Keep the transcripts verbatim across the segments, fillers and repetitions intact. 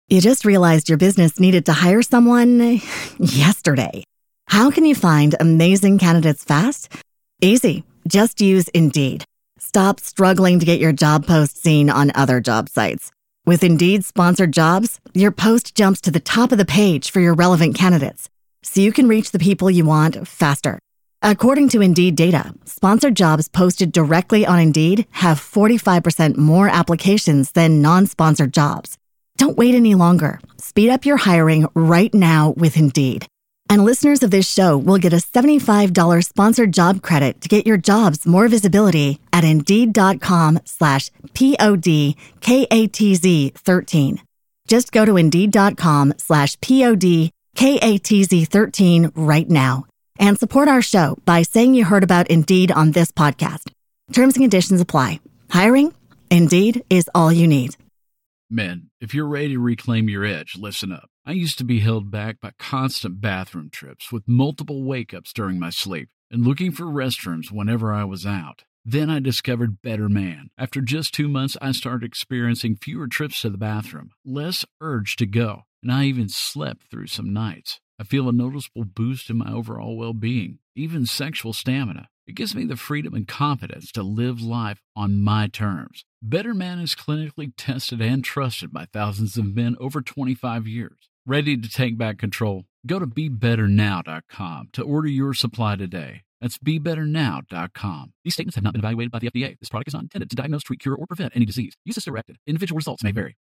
You just realized your business needed to hire someone yesterday. How can you find amazing candidates fast? Easy. Just use Indeed. Stop struggling to get your job post seen on other job sites. With Indeed sponsored jobs, your post jumps to the top of the page for your relevant candidates, so you can reach the people you want faster. According to Indeed data, sponsored jobs posted directly on Indeed have forty-five percent more applications than non-sponsored jobs. Don't wait any longer. Speed up your hiring right now with Indeed. And listeners of this show will get a seventy-five dollars sponsored job credit to get your jobs more visibility at Indeed.com slash P-O-D-K-A-T-Z 13. Just go to Indeed.com slash P-O-D-K-A-T-Z 13 right now and support our show by saying you heard about Indeed on this podcast. Terms and conditions apply. Hiring? Indeed is all you need. Men, if you're ready to reclaim your edge, listen up. I used to be held back by constant bathroom trips with multiple wake-ups during my sleep and looking for restrooms whenever I was out. Then I discovered Better Man. After just two months, I started experiencing fewer trips to the bathroom, less urge to go, and I even slept through some nights. I feel a noticeable boost in my overall well-being, even sexual stamina. It gives me the freedom and confidence to live life on my terms. Better Man is clinically tested and trusted by thousands of men over twenty-five years. Ready to take back control? Go to be better now dot com to order your supply today. That's be better now dot com. These statements have not been evaluated by the F D A. This product is not intended to diagnose, treat, cure, or prevent any disease. Use as directed. Individual results may vary.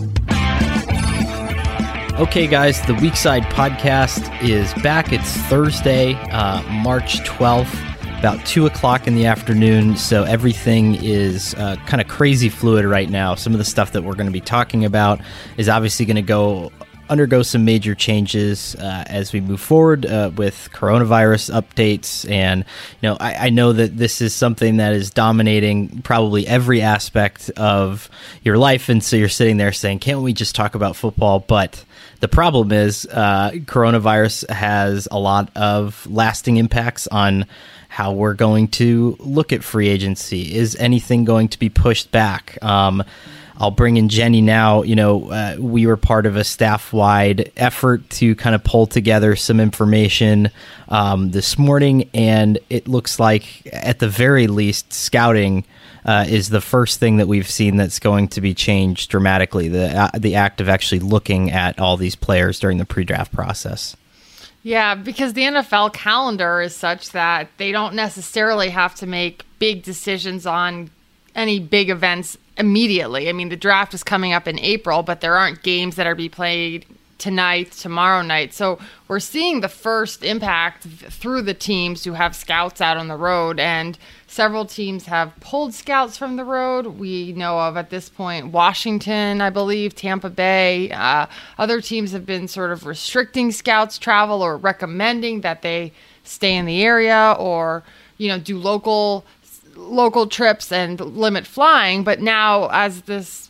Okay, guys, the Weekside podcast is back. It's Thursday, uh, March twelfth. About two o'clock in the afternoon, so everything is uh, kind of crazy fluid right now. Some of the stuff that we're going to be talking about is obviously going to go undergo some major changes uh, as we move forward uh, with coronavirus updates. And, you know, I, I know that this is something that is dominating probably every aspect of your life, and so you're sitting there saying, can't we just talk about football? But the problem is uh, coronavirus has a lot of lasting impacts on how we're going to look at free agency. Is anything going to be pushed back? Um, I'll bring in Jenny now. You know, uh, we were part of a staff-wide effort to kind of pull together some information um, this morning, and it looks like, at the very least, scouting uh, is the first thing that we've seen that's going to be changed dramatically, the, uh, the act of actually looking at all these players during the pre-draft process. Yeah, because the N F L calendar is such that they don't necessarily have to make big decisions on any big events immediately. I mean, the draft is coming up in April, but there aren't games that are be played tonight, tomorrow night. So we're seeing the first impact through the teams who have scouts out on the road, and several teams have pulled scouts from the road. We know of, at this point, Washington, I believe, Tampa Bay. Uh, other teams have been sort of restricting scouts' travel or recommending that they stay in the area or, you know, do local local trips and limit flying. But now, as this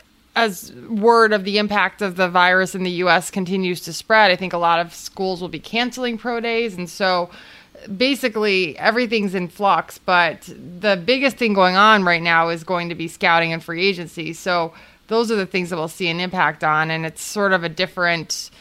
as word of the impact of the virus in the U S continues to spread, I think a lot of schools will be canceling pro days. And so basically everything's in flux. But the biggest thing going on right now is going to be scouting and free agency. So those are the things that we'll see an impact on. And it's sort of a different,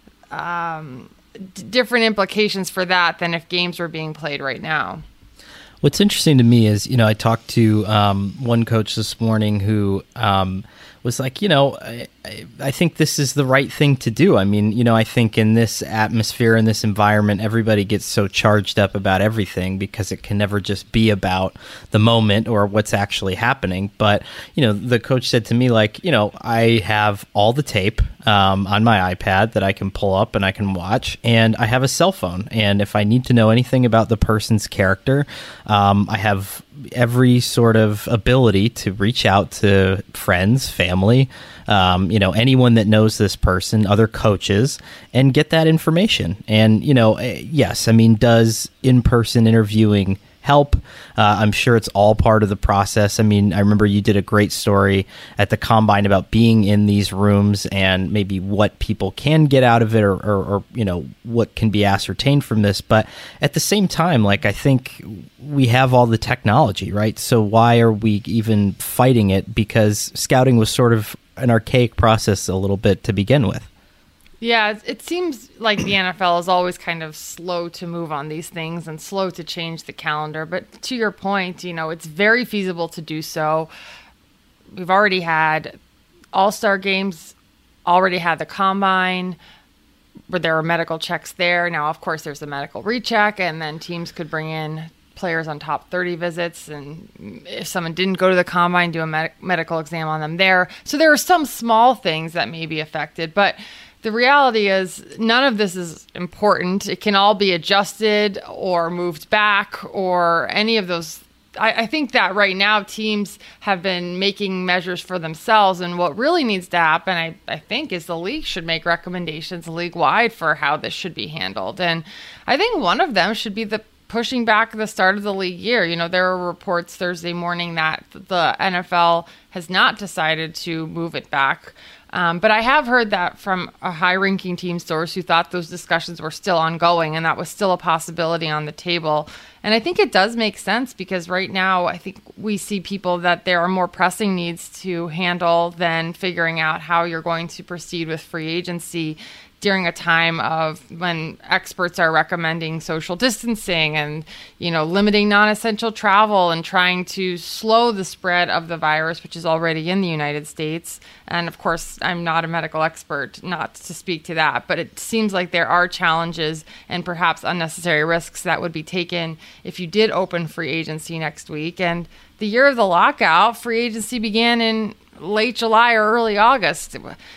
um, d- different implications for that than if games were being played right now. What's interesting to me is, you know, I talked to um, one coach this morning who um, was like, you know, I, I think this is the right thing to do. I mean, you know, I think in this atmosphere, in this environment, everybody gets so charged up about everything because it can never just be about the moment or what's actually happening. But, you know, the coach said to me, like, you know, I have all the tape um, on my iPad that I can pull up and I can watch, and I have a cell phone. And if I need to know anything about the person's character, um, I have every sort of ability to reach out to friends, family, um, you know, anyone that knows this person, other coaches, and get that information. And, you know, yes, I mean, does in-person interviewing help? Uh, I'm sure it's all part of the process. I mean, I remember you did a great story at the Combine about being in these rooms and maybe what people can get out of it, or, or, or you know, what can be ascertained from this. But at the same time, like, I think we have all the technology, right? So why are we even fighting it? Because scouting was sort of an archaic process a little bit to begin with. Yeah, it, it seems like the N F L is always kind of slow to move on these things and slow to change the calendar. But to your point, you know, it's very feasible to do so. We've already had all-star games, already had the combine, where there were medical checks there. Now, of course, there's a medical recheck, and then teams could bring in players on top thirty visits, and if someone didn't go to the combine, do a med- medical exam on them there. So there are some small things that may be affected, but the reality is none of this is important. It can all be adjusted or moved back or any of those. I, I think that right now teams have been making measures for themselves, and what really needs to happen, I, I think, is the league should make recommendations league-wide for how this should be handled. And I think one of them should be the pushing back the start of the league year. You know, there were reports Thursday morning that the N F L has not decided to move it back. Um, but I have heard that from a high-ranking team source who thought those discussions were still ongoing and that was still a possibility on the table. And I think it does make sense because right now I think we see people that there are more pressing needs to handle than figuring out how you're going to proceed with free agency during a time of when experts are recommending social distancing and, you know, limiting non-essential travel and trying to slow the spread of the virus, which is already in the United States. And of course, I'm not a medical expert, not to speak to that, but it seems like there are challenges and perhaps unnecessary risks that would be taken if you did open free agency next week. And the year of the lockout, free agency began in late July or early August.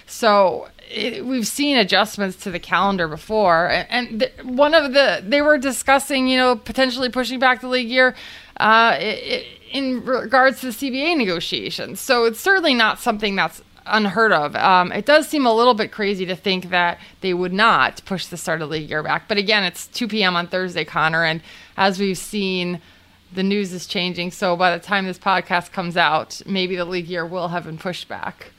So it, we've seen adjustments to the calendar before. And, and th- one of the, they were discussing, you know, potentially pushing back the league year uh, it, in regards to the C B A negotiations. So it's certainly not something that's unheard of. Um, it does seem a little bit crazy to think that they would not push the start of the league year back. But again, it's two p.m. on Thursday, Connor. And as we've seen, the news is changing. So by the time this podcast comes out, maybe the league year will have been pushed back.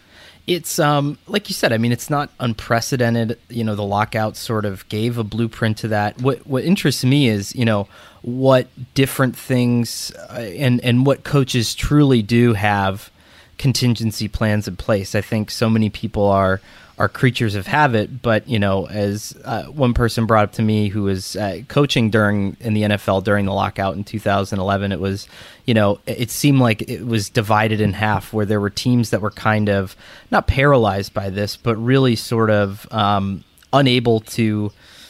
It's um like you said, I mean, it's not unprecedented. You know, the lockout sort of gave a blueprint to that. What what interests me is, you know, what different things uh, and and what coaches truly do have contingency plans in place. I think so many people are are creatures of habit, but, you know, as uh, one person brought up to me who was uh, coaching during in the N F L during the lockout in two thousand eleven, it was, you know, it seemed like it was divided in half, where there were teams that were kind of not paralyzed by this, but really sort of um, unable to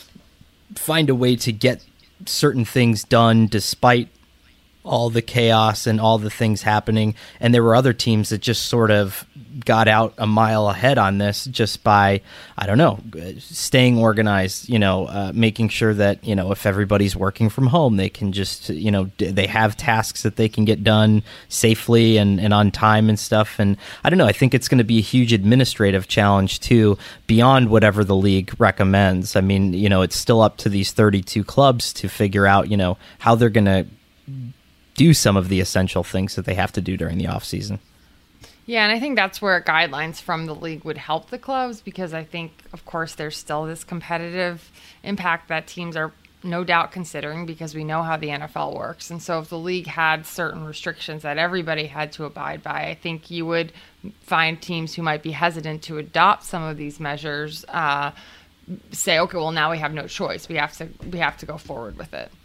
find a way to get certain things done despite all the chaos and all the things happening. And there were other teams that just sort of got out a mile ahead on this just by, I don't know, staying organized, you know, uh, making sure that, you know, if everybody's working from home, they can just, you know, they have tasks that they can get done safely and, and on time and stuff. And I don't know, I think it's going to be a huge administrative challenge too, beyond whatever the league recommends. I mean, you know, it's still up to these thirty-two clubs to figure out, you know, how they're going to do some of the essential things that they have to do during the off season. Yeah, and I think that's where guidelines from the league would help the clubs, because I think, of course, there's still this competitive impact that teams are no doubt considering, because we know how the N F L works. And so if the league had certain restrictions that everybody had to abide by, I think you would find teams who might be hesitant to adopt some of these measures uh, say, okay, well, now we have no choice. We have to we have to go forward with it.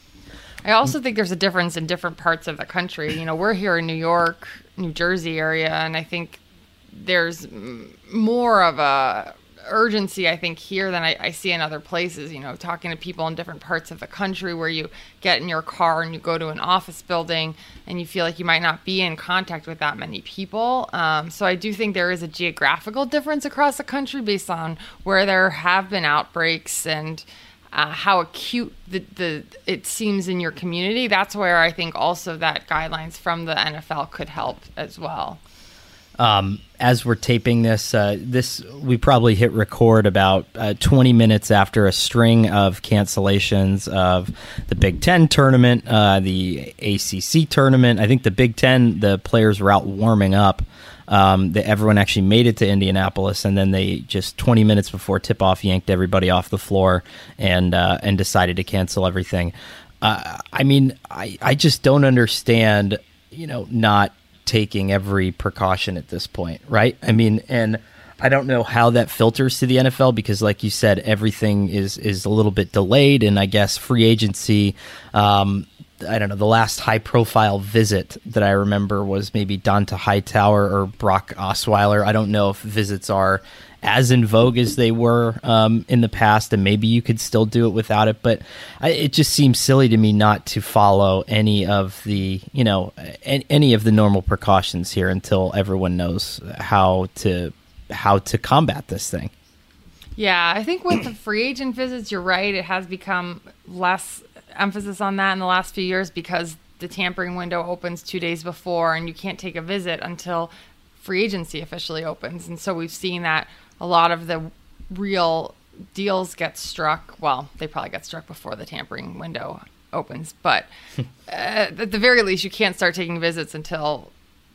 I also think there's a difference in different parts of the country. You know, we're here in New York, New Jersey area, and I think there's more of a urgency, I think, here than I, I see in other places. You know, talking to people in different parts of the country where you get in your car and you go to an office building and you feel like you might not be in contact with that many people. Um, so I do think there is a geographical difference across the country based on where there have been outbreaks and Uh, how acute the, the it seems in your community. That's where I think also that guidelines from the N F L could help as well. Um, as we're taping this, uh, this we probably hit record about uh, twenty minutes after a string of cancellations of the Big Ten tournament, uh, the A C C tournament. I think the Big Ten, the players were out warming up. Um, that everyone actually made it to Indianapolis, and then they just twenty minutes before tip-off yanked everybody off the floor and uh, and decided to cancel everything. Uh, I mean, I, I just don't understand, you know, not taking every precaution at this point, right? I mean, and I don't know how that filters to the N F L because, like you said, everything is is a little bit delayed, and I guess free agency. Um, I don't know. The last high-profile visit that I remember was maybe Donta Hightower or Brock Osweiler. I don't know if visits are as in vogue as they were um, in the past, and maybe you could still do it without it. But I, it just seems silly to me not to follow any of the, you know, a, any of the normal precautions here until everyone knows how to how to combat this thing. Yeah, I think with the free agent visits, you're right. It has become less emphasis on that in the last few years because the tampering window opens two days before and you can't take a visit until free agency officially opens. And so we've seen that a lot of the real deals get struck. Well, they probably get struck before the tampering window opens, but uh, at the very least, you can't start taking visits until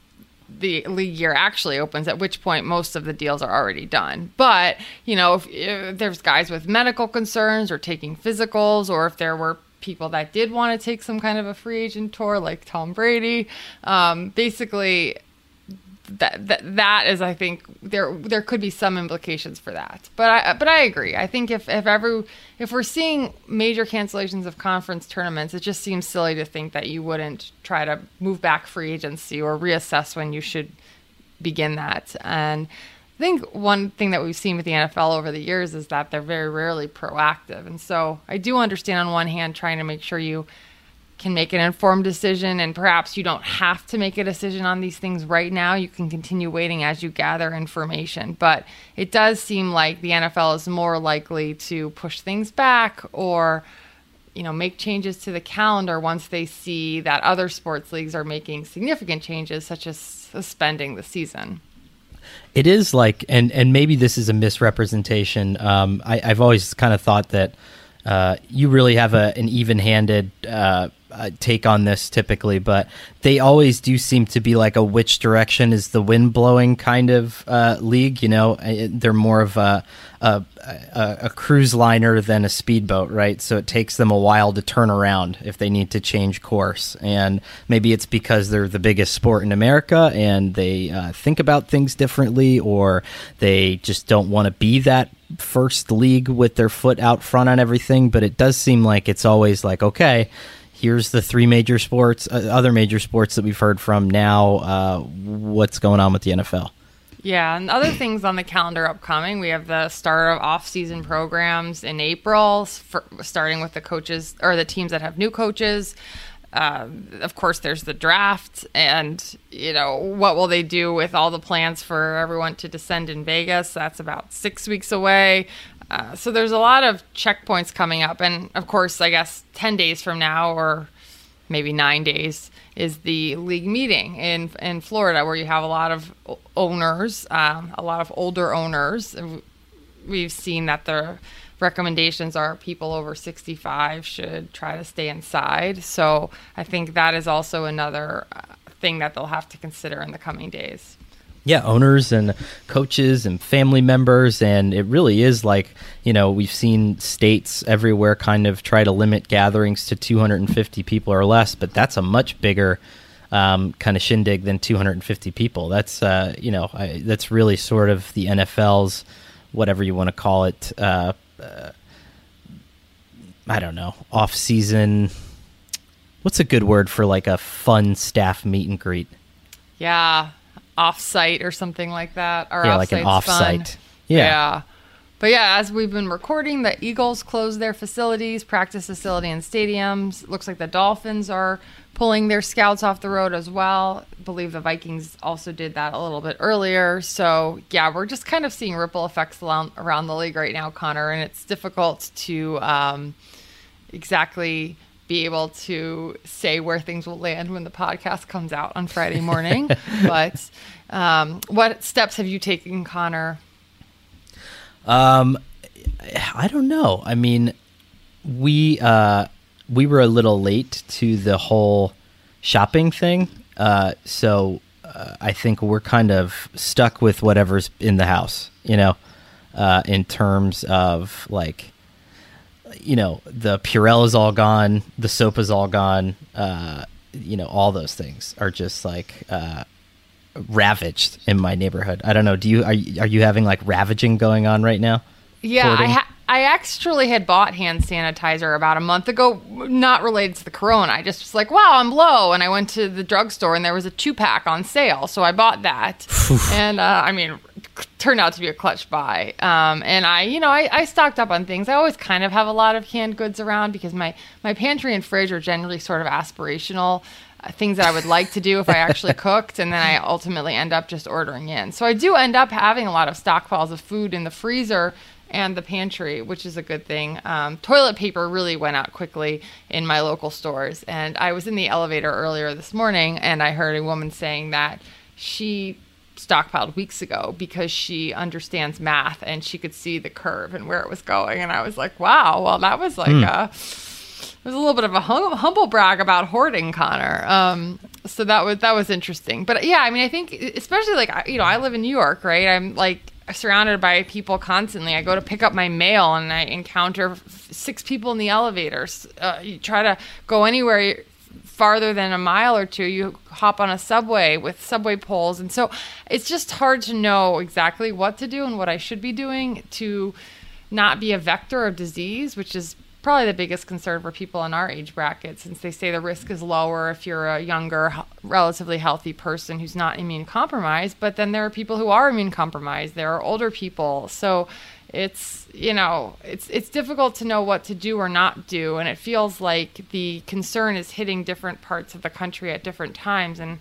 the league year actually opens, at which point most of the deals are already done. But, you know, if, if there's guys with medical concerns or taking physicals, or if there were people that did want to take some kind of a free agent tour like Tom Brady, um, basically that, that that is, I think there there could be some implications for that. But I but I agree. I think if if every if we're seeing major cancellations of conference tournaments, it just seems silly to think that you wouldn't try to move back free agency or reassess when you should begin that. And I think one thing that we've seen with the N F L over the years is that they're very rarely proactive. And so I do understand on one hand trying to make sure you can make an informed decision, and perhaps you don't have to make a decision on these things right now. You can continue waiting as you gather information. But it does seem like the N F L is more likely to push things back or, you know, make changes to the calendar once they see that other sports leagues are making significant changes, such as suspending the season. It is like, and, and maybe this is a misrepresentation. Um, I, I've always kind of thought that uh, you really have a, an even-handed uh, uh, take on this typically, but they always do seem to be like a which direction is the wind blowing kind of uh, league. You know, they're more of a, a, a, a cruise liner than a speedboat, right? So it takes them a while to turn around if they need to change course. And maybe it's because they're the biggest sport in America and they uh, think about things differently, or they just don't want to be that first league with their foot out front on everything. But it does seem like it's always like, okay, here's the three major sports, uh, other major sports that we've heard from now. Uh, what's going on with the N F L? Yeah, and other things on the calendar upcoming, we have the start of off-season programs in April, for, starting with the coaches or the teams that have new coaches. Uh, of course, there's the draft, and, you know, what will they do with all the plans for everyone to descend in Vegas? That's about six weeks away. Uh, so there's a lot of checkpoints coming up. And, of course, I guess ten days from now, or maybe nine days, is the league meeting in in Florida, where you have a lot of owners, um, a lot of older owners. We've seen that the recommendations are people over sixty-five should try to stay inside. So I think that is also another thing that they'll have to consider in the coming days. Yeah, owners and coaches and family members, and it really is like, you know, we've seen states everywhere kind of try to limit gatherings to two hundred fifty people or less, but that's a much bigger um, kind of shindig than two hundred fifty people. That's, uh, you know, I, that's really sort of the N F L's, whatever you want to call it, uh, uh, I don't know, off-season, what's a good word for like a fun staff meet and greet? Yeah, off-site or something like that. Or yeah, like an off-site. Yeah. yeah. But yeah, as we've been recording, the Eagles closed their facilities, practice facility and stadiums. Looks like the Dolphins are pulling their scouts off the road as well. I believe the Vikings also did that a little bit earlier. So yeah, we're just kind of seeing ripple effects around, around the league right now, Connor, and it's difficult to um, exactly be able to say where things will land when the podcast comes out on Friday morning. But um, what steps have you taken, Connor? Um, I don't know. I mean, we uh, we were a little late to the whole shopping thing, uh, so uh, I think we're kind of stuck with whatever's in the house, you know, uh, in terms of like, you know, the Purell is all gone, the soap is all gone, uh, you know, all those things are just like, uh, ravaged in my neighborhood. I don't know. Do you are you, are you having like ravaging going on right now? Yeah, Hoarding? I ha- I actually had bought hand sanitizer about a month ago, not related to the corona. I just was like, wow, I'm low. And I went to the drugstore and there was a two pack on sale. So I bought that. and uh, I mean, turned out to be a clutch buy. Um, and I, you know, I, I stocked up on things. I always kind of have a lot of canned goods around because my, my pantry and fridge are generally sort of aspirational uh, things that I would like to do if I actually cooked. And then I ultimately end up just ordering in. So I do end up having a lot of stockpiles of food in the freezer and the pantry, which is a good thing. Um, toilet paper really went out quickly in my local stores. And I was in the elevator earlier this morning and I heard a woman saying that she stockpiled weeks ago because she understands math and she could see the curve and where it was going. And I was like, wow, well, that was like mm. a, it was a little bit of a hum- humble brag about hoarding, Connor. Um, so that was, that was interesting. But yeah, I mean, I think especially like, you know, I live in New York, right? I'm like, surrounded by people constantly. I go to pick up my mail and I encounter f- six people in the elevators. Uh, you try to go anywhere farther than a mile or two, you hop on a subway with subway poles. And so it's just hard to know exactly what to do and what I should be doing to not be a vector of disease, which is probably the biggest concern for people in our age bracket, since they say the risk is lower if you're a younger, relatively healthy person who's not immune compromised. But then there are people who are immune compromised. There are older people. So it's, you know, it's it's difficult to know what to do or not do. And it feels like the concern is hitting different parts of the country at different times. And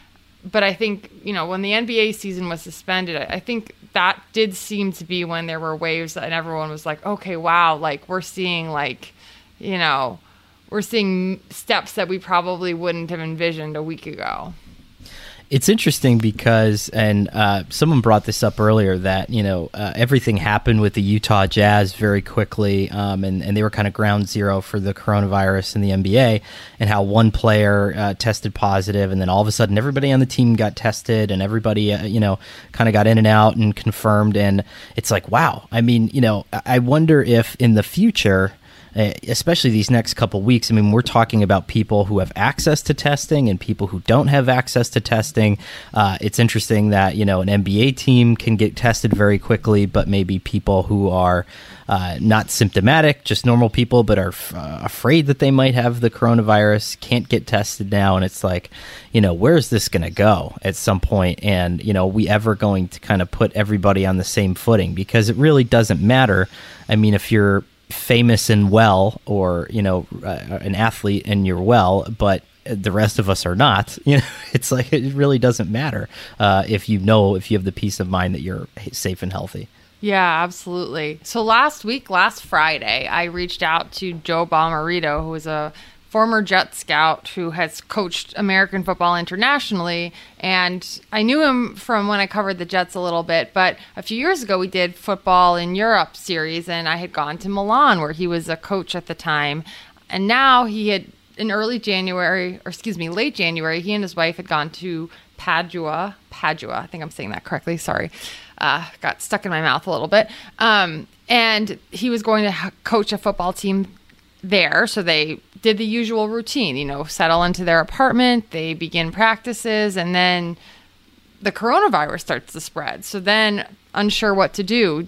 but I think, you know, when the N B A season was suspended, I think that did seem to be when there were waves and everyone was like, okay, wow, like we're seeing like, you know, we're seeing steps that we probably wouldn't have envisioned a week ago. It's interesting because, and uh, someone brought this up earlier, that, you know, uh, everything happened with the Utah Jazz very quickly, um, and, and they were kind of ground zero for the coronavirus in the N B A, and how one player uh, tested positive, and then all of a sudden everybody on the team got tested, and everybody, uh, you know, kind of got in and out and confirmed, and it's like, wow. I mean, you know, I wonder if in the future, especially these next couple weeks, I mean, we're talking about people who have access to testing and people who don't have access to testing. Uh, it's interesting that, you know, an N B A team can get tested very quickly, but maybe people who are uh, not symptomatic, just normal people, but are f- uh, afraid that they might have the coronavirus, can't get tested now. And it's like, you know, where is this going to go at some point? And, you know, are we ever going to kind of put everybody on the same footing? Because it really doesn't matter. I mean, if you're famous and well, or, you know, uh, an athlete and you're well, but the rest of us are not, you know, it's like, it really doesn't matter uh, if you know, if you have the peace of mind that you're safe and healthy. Yeah, absolutely. So last week, last Friday, I reached out to Joe Bomarito, who is a former Jet scout who has coached American football internationally. And I knew him from when I covered the Jets a little bit, but a few years ago we did Football in Europe series, and I had gone to Milan where he was a coach at the time. And now he had, in early January, or excuse me, late January, he and his wife had gone to Padua, Padua, I think I'm saying that correctly, sorry. Uh, got stuck in my mouth a little bit. Um, and he was going to ha- coach a football team there. So they did the usual routine, you know, settle into their apartment, they begin practices, and then the coronavirus starts to spread. So then, unsure what to do,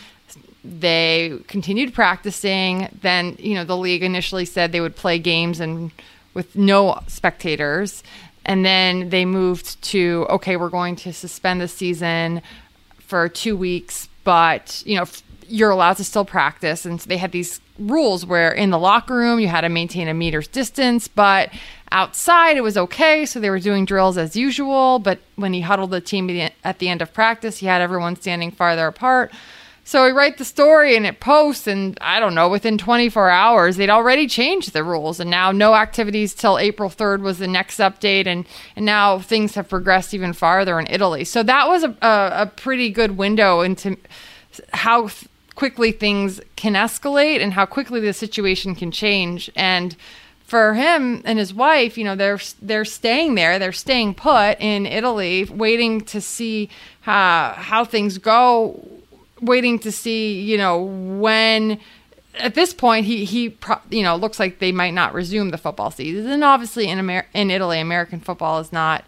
they continued practicing. Then, you know, the league initially said they would play games and with no spectators. And then they moved to, okay, we're going to suspend the season for two weeks, but, you know, you're allowed to still practice. And so they had these rules where in the locker room you had to maintain a meter's distance, but outside it was okay. So they were doing drills as usual. But when he huddled the team at the end of practice, he had everyone standing farther apart. So we write the story and it posts, and I don't know, within twenty-four hours, they'd already changed the rules. And now no activities till April third was the next update. And, and now things have progressed even farther in Italy. So that was a, a, a pretty good window into how th- quickly things can escalate and how quickly the situation can change. And for him and his wife, you know, they're they're staying there, they're staying put in Italy, waiting to see how, how things go, waiting to see, you know, when, at this point, he, he pro, you know, looks like they might not resume the football season. And obviously in Amer- in Italy, American football is not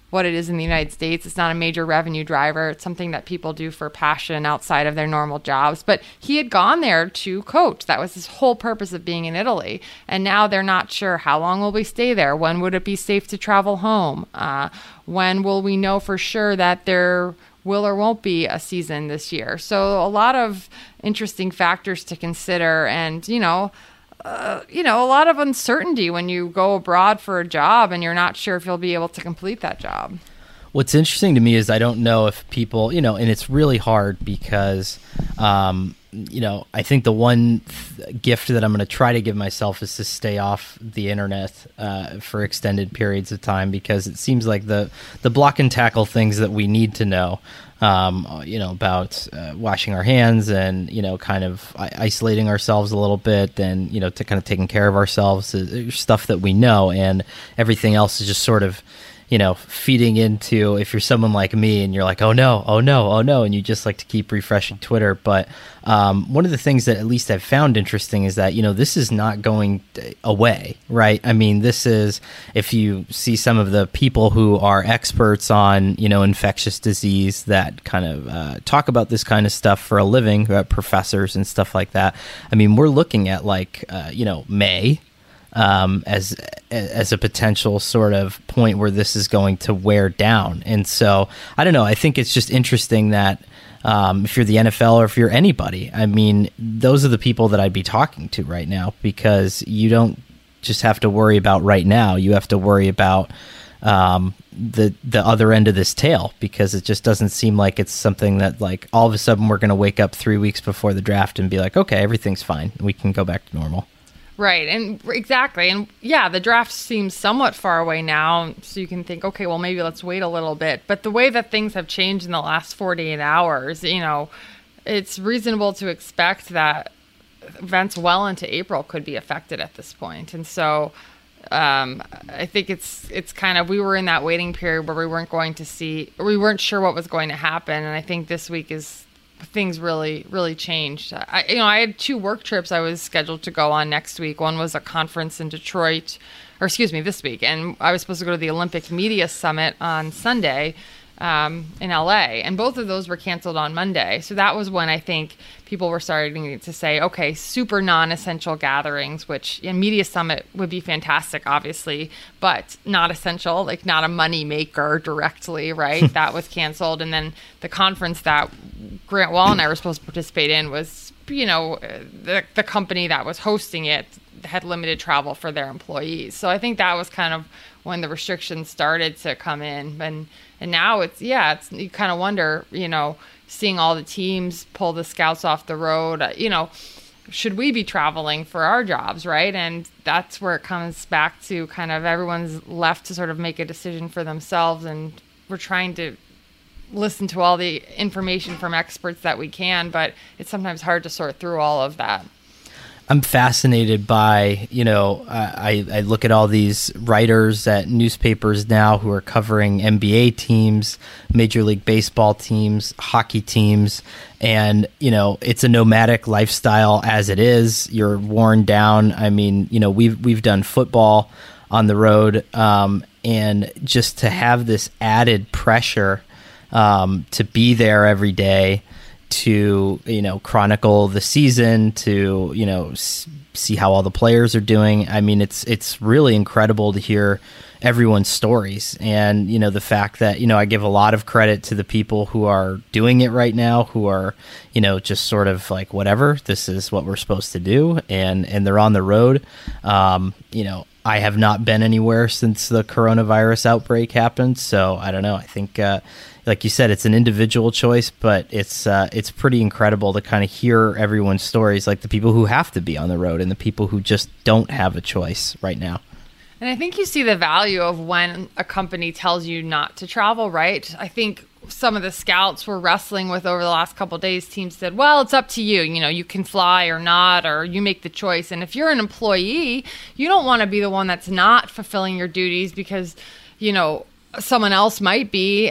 what it is in the United States. It's not a major revenue driver. It's something that people do for passion outside of their normal jobs. But he had gone there to coach. That was his whole purpose of being in Italy. And now they're not sure, how long will we stay there? When would it be safe to travel home? Uh, when will we know for sure that there will or won't be a season this year? So a lot of interesting factors to consider. And, you know, Uh, you know, a lot of uncertainty when you go abroad for a job and you're not sure if you'll be able to complete that job. What's interesting to me is I don't know if people, you know, and it's really hard because, um, you know, I think the one th- gift that I'm going to try to give myself is to stay off the internet uh, for extended periods of time, because it seems like the, the block and tackle things that we need to know, um, you know, about uh, washing our hands and, you know, kind of isolating ourselves a little bit, and, you know, to kind of taking care of ourselves, uh, stuff that we know, and everything else is just sort of, you know, feeding into, if you're someone like me and you're like, oh no, oh no, oh no, and you just like to keep refreshing Twitter. But um, one of the things that at least I've found interesting is that, you know, this is not going away, right? I mean, this is, if you see some of the people who are experts on, you know, infectious disease that kind of uh, talk about this kind of stuff for a living, uh, professors and stuff like that. I mean, we're looking at like, uh, you know, May, Um, as as a potential sort of point where this is going to wear down. And so, I don't know, I think it's just interesting that um, if you're the N F L or if you're anybody, I mean, those are the people that I'd be talking to right now, because you don't just have to worry about right now. You have to worry about um, the the other end of this tail, because it just doesn't seem like it's something that, like, all of a sudden we're going to wake up three weeks before the draft and be like, okay, everything's fine. We can go back to normal. Right. And exactly. And yeah, the draft seems somewhat far away now. So you can think, okay, well, maybe let's wait a little bit. But the way that things have changed in the last forty-eight hours, you know, it's reasonable to expect that events well into April could be affected at this point. And so um, I think it's it's kind of, we were in that waiting period where we weren't going to see, we weren't sure what was going to happen. And I think this week is, things really, really changed. I, you know, I had two work trips I was scheduled to go on next week. One was a conference in Detroit, or excuse me, this week. And I was supposed to go to the Olympic Media Summit on Sunday um, in L A. And both of those were canceled on Monday. So that was when I think people were starting to say, okay, super non-essential gatherings, which a media summit would be fantastic, obviously, but not essential, like not a money maker directly, right? That was canceled. And then the conference that Grant Wall and I were supposed to participate in was, you know, the, the company that was hosting it had limited travel for their employees. So I think that was kind of when the restrictions started to come in. And and now it's, yeah, it's, you kind of wonder, you know, seeing all the teams pull the scouts off the road, uh, you know, should we be traveling for our jobs, right? And that's where it comes back to kind of everyone's left to sort of make a decision for themselves. And we're trying to listen to all the information from experts that we can, but it's sometimes hard to sort through all of that. I'm fascinated by, you know, I, I look at all these writers at newspapers now who are covering N B A teams, Major League Baseball teams, hockey teams, and, you know, it's a nomadic lifestyle as it is. You're worn down. I mean, you know, we've, we've done football on the road, um, and just to have this added pressure um, to be there every day, to, you know, chronicle the season, to, you know, s- see how all the players are doing. I mean, it's it's really incredible to hear everyone's stories. And, you know, the fact that, you know, I give a lot of credit to the people who are doing it right now, who are, you know, just sort of like, whatever, this is what we're supposed to do. And, and they're on the road. Um, you know, I have not been anywhere since the coronavirus outbreak happened. So I don't know. I think, uh, like you said, it's an individual choice, but it's uh, it's pretty incredible to kind of hear everyone's stories, like the people who have to be on the road and the people who just don't have a choice right now. And I think you see the value of when a company tells you not to travel, right? I think some of the scouts were wrestling with over the last couple of days. Teams said, well, it's up to you. You know, you can fly or not, or you make the choice. And if you're an employee, you don't want to be the one that's not fulfilling your duties because, you know, someone else might be.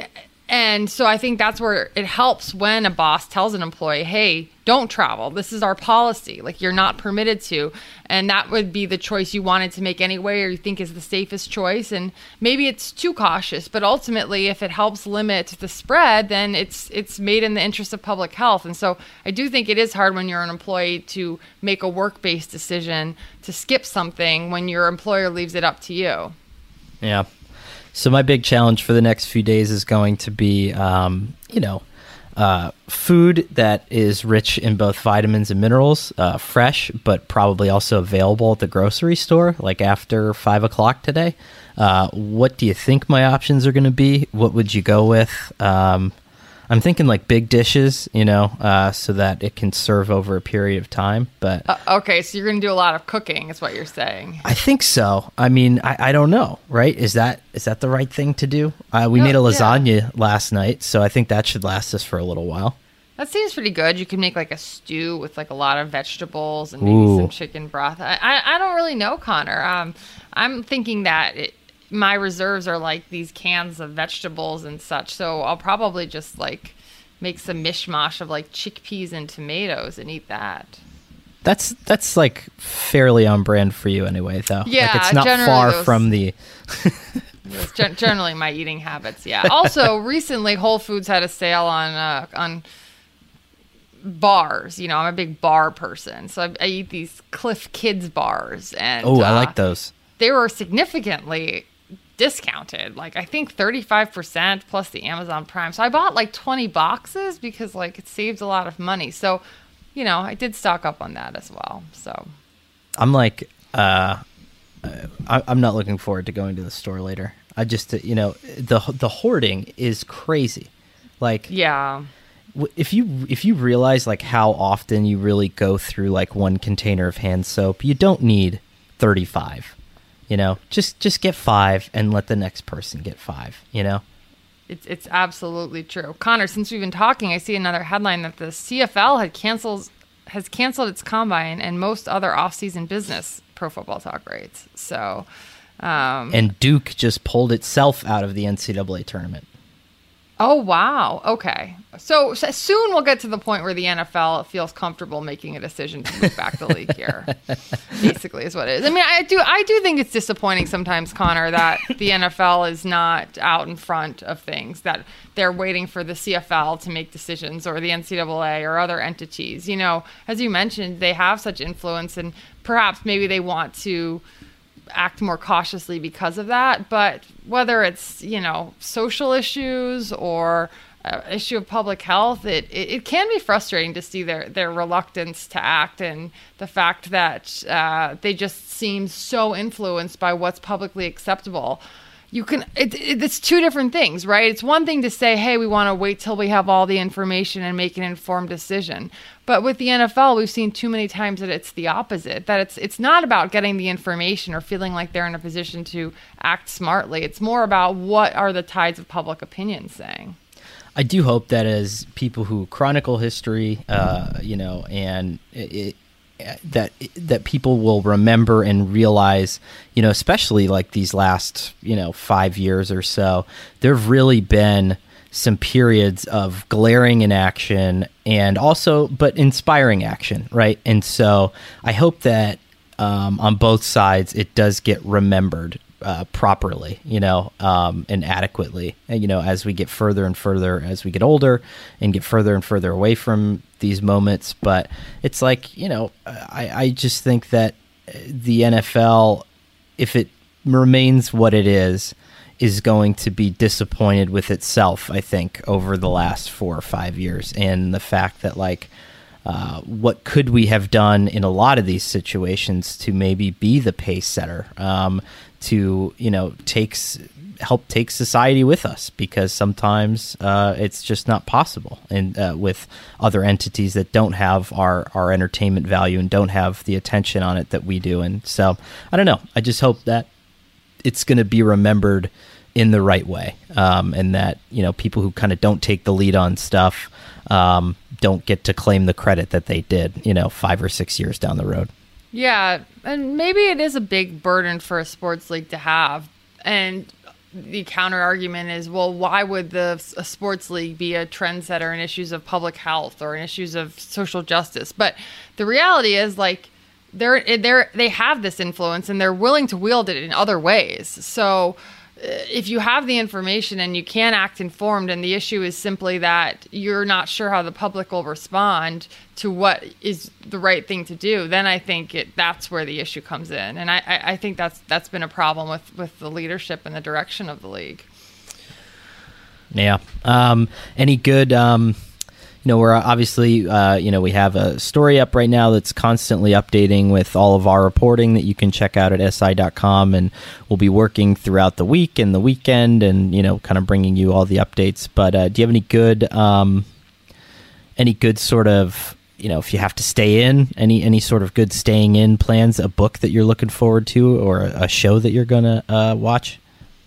And so I think that's where it helps when a boss tells an employee, hey, don't travel. This is our policy. Like, you're not permitted to. And that would be the choice you wanted to make anyway, or you think is the safest choice. And maybe it's too cautious, but ultimately, if it helps limit the spread, then it's it's made in the interest of public health. And so I do think it is hard when you're an employee to make a work-based decision to skip something when your employer leaves it up to you. Yeah. So my big challenge for the next few days is going to be, um, you know, uh, food that is rich in both vitamins and minerals, uh, fresh, but probably also available at the grocery store, like after five o'clock today. Uh, what do you think my options are going to be? What would you go with? Um, I'm thinking like big dishes, you know, uh, so that it can serve over a period of time. But uh, okay, so you're going to do a lot of cooking, is what you're saying. I think so. I mean, I, I don't know, right? Is that is that the right thing to do? Uh, we No, made a lasagna yeah. last night, so I think that should last us for a little while. That seems pretty good. You can make like a stew with like a lot of vegetables and maybe Ooh. some chicken broth. I, I, I don't really know, Connor. Um, I'm thinking that it, my reserves are like these cans of vegetables and such. So I'll probably just like make some mishmash of like chickpeas and tomatoes and eat that. That's that's like fairly on brand for you anyway, though. Yeah, like it's not generally far those- from the. It's gen- generally my eating habits. Yeah. Also, recently Whole Foods had a sale on uh, on bars. You know, I'm a big bar person, so I, I eat these Cliff Kids bars, and Oh, I uh, like those. they were significantly discounted, like I think thirty-five percent plus the Amazon Prime. So I bought like twenty boxes because like it saved a lot of money. So, you know, I did stock up on that as well. So I'm like, uh, I, I'm not looking forward to going to the store later. I just, you know, the the hoarding is crazy. Like, yeah, w- if you if you realize like how often you really go through like one container of hand soap, you don't need thirty-five. You know, just just get five and let the next person get five. You know. it's it's absolutely true. Connor, since we've been talking, I see another headline that the C F L had cancels has canceled its combine and most other off-season business. Pro Football Talk rates. So, um, And Duke just pulled itself out of the N C double A tournament. oh wow, okay. So, so soon we'll get to the point where the N F L feels comfortable making a decision to move back the league here. Basically, is what it is. I mean, I do, I do think it's disappointing sometimes, Connor, that the N F L is not out in front of things. That they're waiting for the C F L to make decisions, or the N C double A, or other entities. You know, as you mentioned, they have such influence, and perhaps maybe they want to act more cautiously because of that. But whether it's, you know, social issues or uh, issue of public health, it, it, it can be frustrating to see their, their reluctance to act, and the fact that uh, they just seem so influenced by what's publicly acceptable. You can, it, it, it's two different things, right? It's one thing to say, hey, we want to wait till we have all the information and make an informed decision. But with the N F L, we've seen too many times that it's the opposite, that it's it's not about getting the information or feeling like they're in a position to act smartly. It's more about what are the tides of public opinion saying. I do hope that as people who chronicle history, uh, you know, and it, it, that that people will remember and realize, you know, especially like these last, you know, five years or so, there've really been some periods of glaring inaction and also, but inspiring action, right? And so I hope that um, on both sides, it does get remembered uh, properly, you know, um, and adequately, and, you know, as we get further and further, as we get older and get further and further away from these moments. But it's like, you know, I, I just think that the N F L, if it remains what it is, is going to be disappointed with itself, I think, over the last four or five years. And the fact that, like, uh, what could we have done in a lot of these situations to maybe be the pace setter, um, to, you know, takes help take society with us, because sometimes uh, it's just not possible, and uh, with other entities that don't have our, our entertainment value and don't have the attention on it that we do. And so, I don't know. I just hope that it's going to be remembered in the right way, um, and that, you know, people who kind of don't take the lead on stuff um, don't get to claim the credit that they did, you know, five or six years down the road. Yeah, and maybe it is a big burden for a sports league to have. And the counter argument is, well, why would the a sports league be a trendsetter in issues of public health or in issues of social justice? But the reality is, like, they're they're they have this influence and they're willing to wield it in other ways. So if you have the information and you can act informed, and the issue is simply that you're not sure how the public will respond to what is the right thing to do, then I think it, that's where the issue comes in. And I, I think that's that's been a problem with, with the leadership and the direction of the league. Yeah. Um, any good... Um You know, we're obviously, uh, you know, we have a story up right now that's constantly updating with all of our reporting that you can check out at S I dot com, and we'll be working throughout the week and the weekend and, you know, kind of bringing you all the updates. But uh, do you have any good, um, any good sort of, you know, if you have to stay in, any any sort of good staying in plans, a book that you're looking forward to or a show that you're going to uh, watch?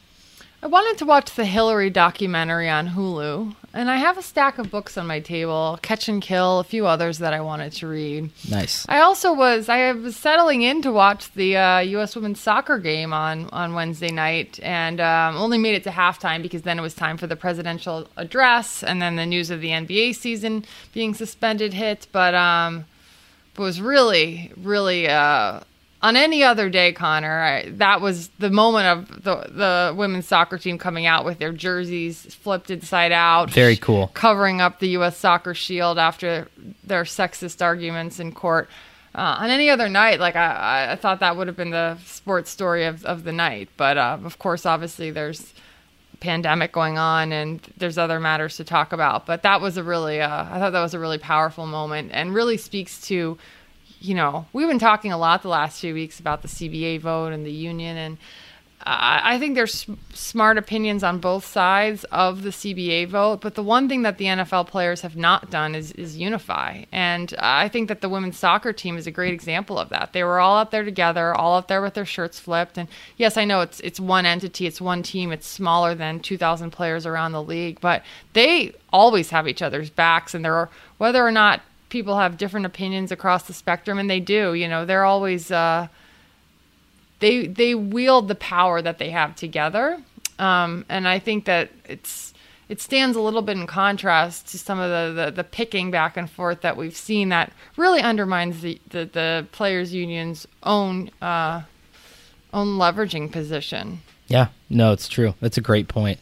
I wanted to watch the Hillary documentary on Hulu, and I have a stack of books on my table, Catch and Kill, a few others that I wanted to read. Nice. I also was, I was settling in to watch the uh, U S women's soccer game on, on Wednesday night, and um, only made it to halftime because then it was time for the presidential address, and then the news of the N B A season being suspended hit, but um, it was really, really... Uh, On any other day, Connor, I, that was the moment of the the women's soccer team coming out with their jerseys flipped inside out. Very cool. Covering up the U S soccer shield after their sexist arguments in court. Uh, on any other night, like I, I thought that would have been the sports story of, of the night. But uh, of course, obviously, there's a pandemic going on and there's other matters to talk about. But that was a really, uh, I thought that was a really powerful moment and really speaks to, you know, we've been talking a lot the last few weeks about the C B A vote and the union, and I, I think there's smart opinions on both sides of the C B A vote, but the one thing that the N F L players have not done is, is unify, and I think that the women's soccer team is a great example of that. They were all out there together, all out there with their shirts flipped, and yes, I know it's it's one entity, it's one team, it's smaller than two thousand players around the league, but they always have each other's backs, and there are, whether or not people have different opinions across the spectrum, and they do, you know, they're always, uh, they they wield the power that they have together. Um, and I think that it's it stands a little bit in contrast to some of the, the, the picking back and forth that we've seen that really undermines the, the, the players' union's own, uh, own leveraging position. Yeah, no, it's true. That's a great point.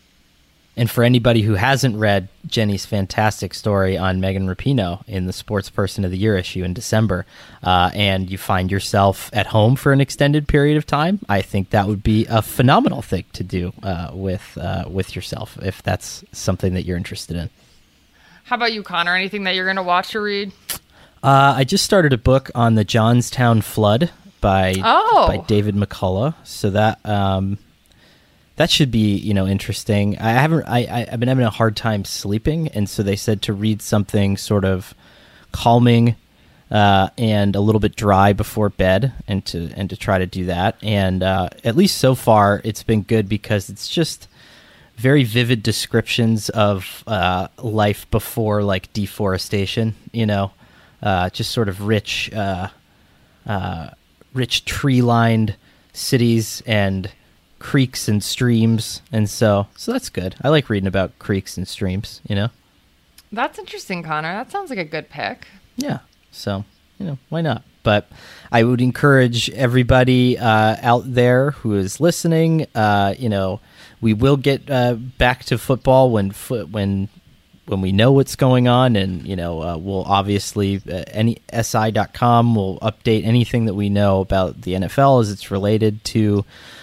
And for anybody who hasn't read Jenny's fantastic story on Megan Rapinoe in the Sports Person of the Year issue in December, uh, and you find yourself at home for an extended period of time, I think that would be a phenomenal thing to do uh, with uh, with yourself, if that's something that you're interested in. How about you, Connor? Anything that you're going to watch or read? Uh, I just started a book on the Johnstown flood by oh. by David McCullough, so that... Um, That should be, you know, interesting. I haven't. I, I've been having a hard time sleeping, and so they said to read something sort of calming uh, and a little bit dry before bed, and to and to try to do that. And uh, at least so far, it's been good because it's just very vivid descriptions of uh, life before, like, deforestation. You know, uh, just sort of rich, uh, uh, rich tree-lined cities and creeks and streams, and so so that's good. I like reading about creeks and streams, you know. That's interesting, Connor. That sounds like a good pick. Yeah, so, you know, why not? But I would encourage everybody uh, out there who is listening, uh, you know, we will get uh, back to football when fo- when when we know what's going on, and, you know, uh, we'll obviously, uh, any S I dot com will update anything that we know about the N F L as it's related to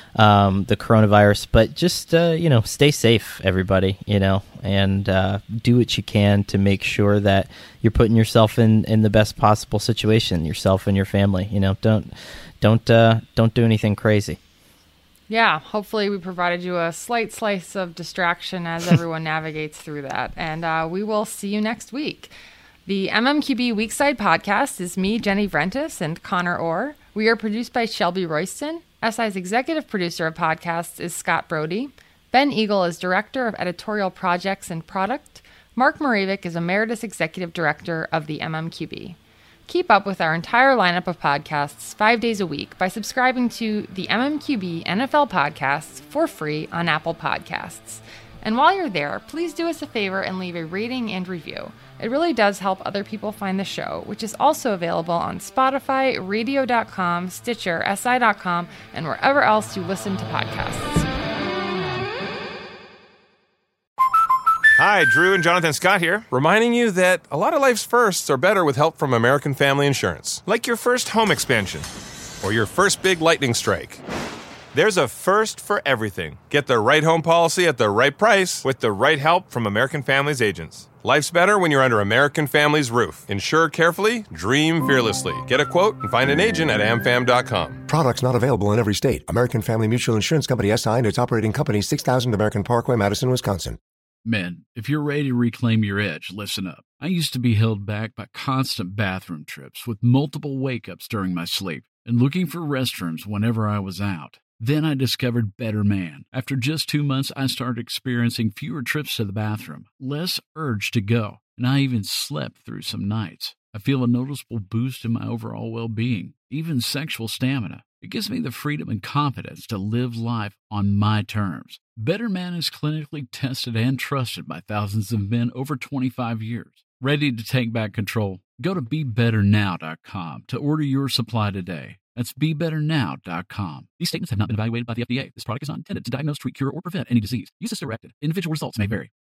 um, the coronavirus. But just, uh, you know, stay safe, everybody, you know, and uh, do what you can to make sure that you're putting yourself in, in the best possible situation, yourself and your family. You know, don't don't uh, don't do anything crazy. Yeah, hopefully we provided you a slight slice of distraction as everyone navigates through that. And uh, we will see you next week. The M M Q B Weekside Podcast is me, Jenny Vrentis, and Connor Orr. We are produced by Shelby Royston. S I's executive producer of podcasts is Scott Brody. Ben Eagle is director of editorial projects and product. Mark Moravik is emeritus executive director of the M M Q B. Keep up with our entire lineup of podcasts five days a week by subscribing to the M M Q B N F L podcasts for free on Apple Podcasts. And while you're there, please do us a favor and leave a rating and review. It really does help other people find the show, which is also available on Spotify, radio dot com, Stitcher, S I dot com, and wherever else you listen to podcasts. Hi, Drew and Jonathan Scott here, reminding you that a lot of life's firsts are better with help from American Family Insurance. Like your first home expansion, or your first big lightning strike. There's a first for everything. Get the right home policy at the right price with the right help from American Family's agents. Life's better when you're under American Family's roof. Insure carefully, dream fearlessly. Get a quote and find an agent at am fam dot com. Products not available in every state. American Family Mutual Insurance Company S I and its operating company, six thousand American Parkway, Madison, Wisconsin. Men, if you're ready to reclaim your edge, listen up. I used to be held back by constant bathroom trips with multiple wake-ups during my sleep and looking for restrooms whenever I was out. Then I discovered Better Man. After just two months, I started experiencing fewer trips to the bathroom, less urge to go, and I even slept through some nights. I feel a noticeable boost in my overall well-being, even sexual stamina. It gives me the freedom and confidence to live life on my terms. Better Man is clinically tested and trusted by thousands of men over twenty-five years. Ready to take back control? Go to be better now dot com to order your supply today. That's be better now dot com. These statements have not been evaluated by the F D A. This product is not intended to diagnose, treat, cure, or prevent any disease. Use as directed. Individual results may vary.